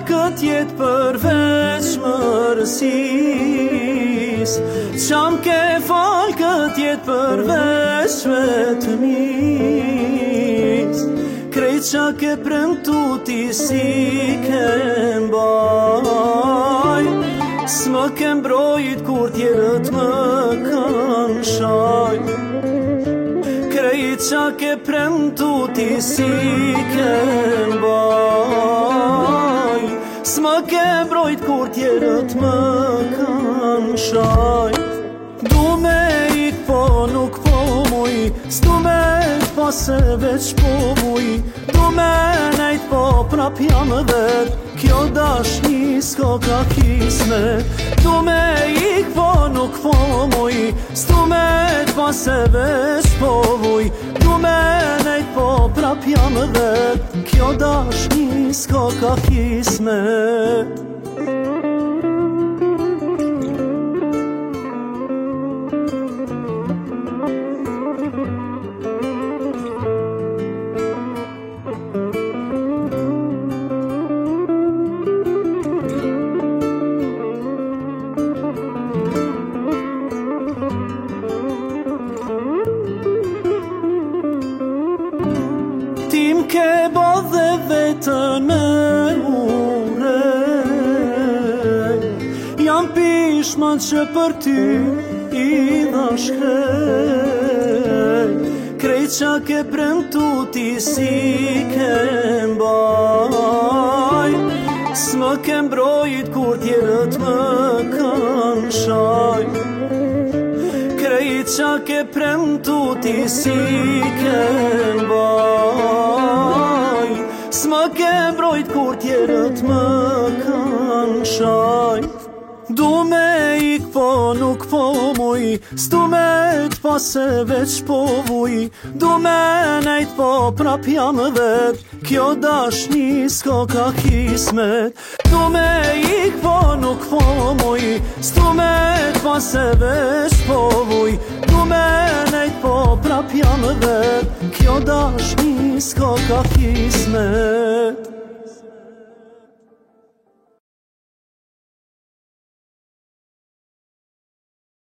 këtë jetë përveç mërësis, qam ke fal këtë jetë përveç vetëmis. Krejt qa ke premtu ti si ke mbaj, s'më ke mbrojit kur tjerët më kanë shaj. Krejt qa ke premtu ti si ke mbaj, s'më ke mbrojit kur tjerët më kanë shaj. Du me ik po nuk po muj, s'du me t'pa se veç po muj. Du me nejt po prap jam vet, kjo dashni s'ka ka kismet. Du me ik po nuk po muj, s'du me t'pa se veç po muj. Du me nejt po prap jam vet, kjo dashni s'ka ka kismet. Tim ke bodh dhe vetën me urej, jam pishman që për ty i dha shkrej. Krejt qa ke premtu ti si ke mbaj, s'më ke mbrojit kur tjerët më kanë shaj. Krejt qa ke premtu ti si ke mbaj, s'më ke mbrojit kur tjerët më kanë shaj. Du me ik po nuk po muj, s'du me t'pa se veç po vuj. Du me nejt po prap jam vet, kjo dashni s'ka ka kismet. Du me ik po nuk po muj, s'du me t'pa se veç po vuj. Du me nejt po prap jam vet, kjo dashni s'ka ka kismet.